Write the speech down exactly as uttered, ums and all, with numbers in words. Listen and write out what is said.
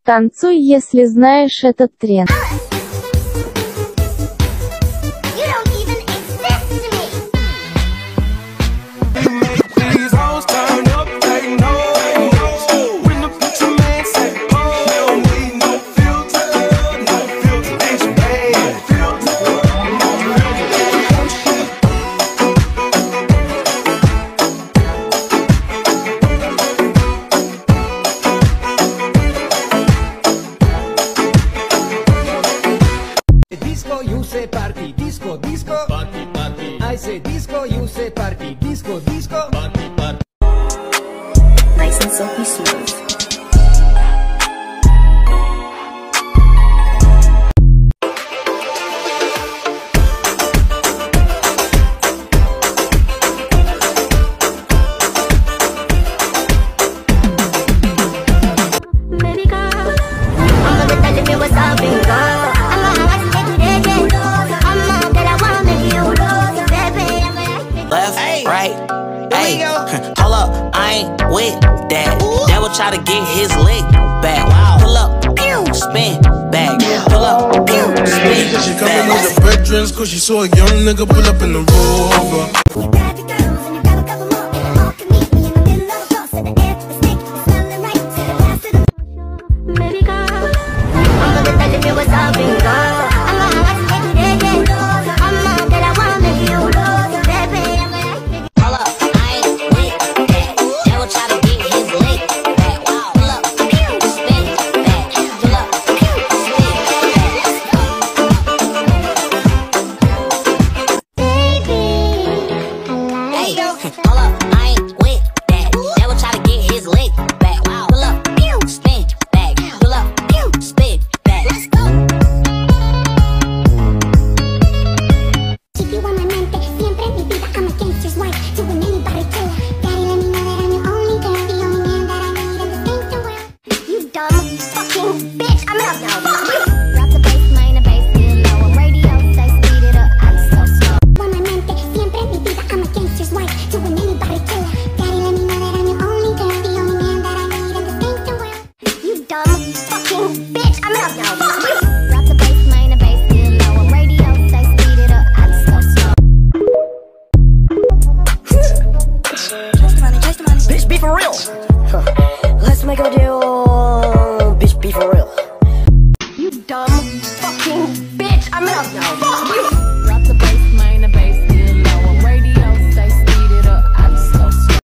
Танцуй, если знаешь этот тренд. Disco, you say party, disco, disco, party, party. I say disco, you say party, disco, disco, party, party. Nice and silky smooth. Left, right, hey, hold up, I ain't with that. That will try to get his leg back. Pull up, pew, spin back. Pull up, pew, spin back. She coming with the veterans, cause she saw a young nigga pull up in the Rover. Hold up, I ain't with that. That will try to get his leg back. Pull up, pew, spin back. Pull up, pew, spin back. Let's go. Keep you on my mente, siempre en mi vida. I'm a gangster's wife, doing anybody killer. Daddy, let me know that I'm your only girl, the only man that I need in this gangster world. You dumb fucking bitch, I'm up now. Drop the bass, main the bass, still lower. Radio say speed it up, I'm so slow. On my mente, siempre en mi vida. I'm a gangster's wife. Doing anybody killer. Daddy, let me know that I'm your only girl, the only man that I need in this gangster world. You dumb fucking bitch, I'm up now. Drop the bass, main the bass, still lower. Radio say speed it up, I'm so slow. Chase the money, chase the money. Bitch, be for real. Huh. Let's make a deal.